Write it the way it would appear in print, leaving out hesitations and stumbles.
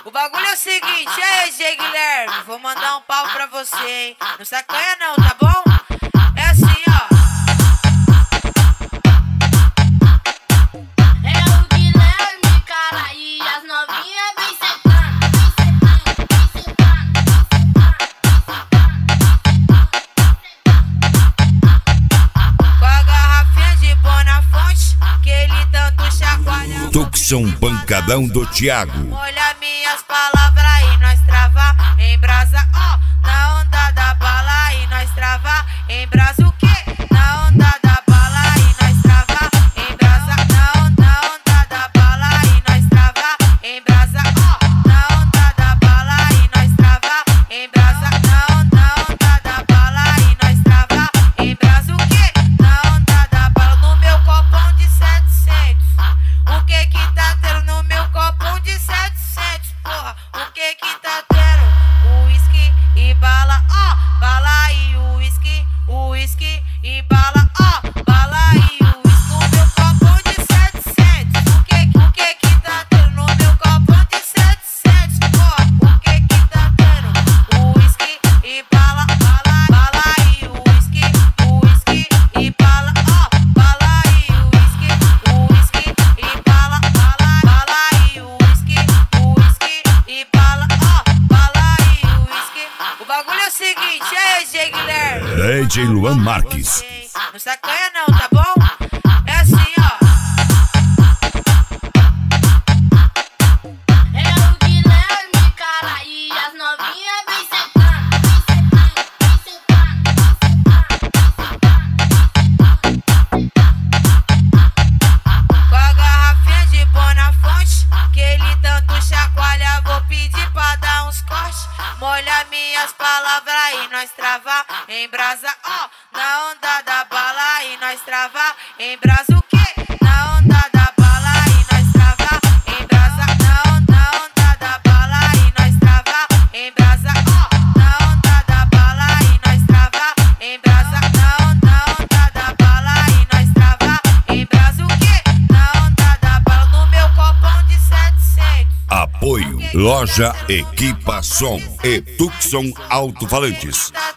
O bagulho é o seguinte, aí, G. Guilherme, vou mandar um pau pra você, hein? Não sacanha não, tá bom? É assim, ó. É o Guilherme, cara, e as novinhas vem sentando, Com a garrafinha de Bonafonte, que ele tanto chacoalha. Tucson Pancadão do Thiago. Olha minhas palavras e nós trava em brasa, ó. Na onda da bala e nós trava em brasa o quê? Na onda da bala e nós trava em brasa. Na onda da bala e nós trava em brasa, ó. Na onda da bala e nós trava em brasa. Na onda da bala e nós trava em brasa o quê? Na onda da bala no meu copão de 700. O que tá tendo no meu copão de 700, porra? O que tá tendo? Uísque e bala, ó. Bala e uísque e bala, ó. Bala e uísque no meu copão de 700. O que tá tendo no meu copão de 700, porra? O que tá tendo? Uísque e bala, bala e uísque e bala, ó. Bala e uísque e bala, bala e uísque e bala, ó. Bala e uísque. O bagulho é o seguinte, aí, G. Guilherme. DJ Luan Marques. Não sacanha não, tá bom? É assim, ó. é o Guilherme, cara, e as novinhas vem sentando, Com a garrafinha de Bonafonte, que ele tanto chacoalha, vou pedir pra dar uns cortes. Molha minhas palavras e nós trava em brasa, ó. Na onda da bala e nós trava em brasa o quê? Na onda da bala e nós trava em brasa. Na onda da bala e nós trava em brasa, ó. Na onda da bala e nós trava em brasa. Na onda da bala e nós trava em brasa o quê? Na onda da bala no meu copão de 700. Apoio Loja Equipa Som e Tucson Alto-Falantes.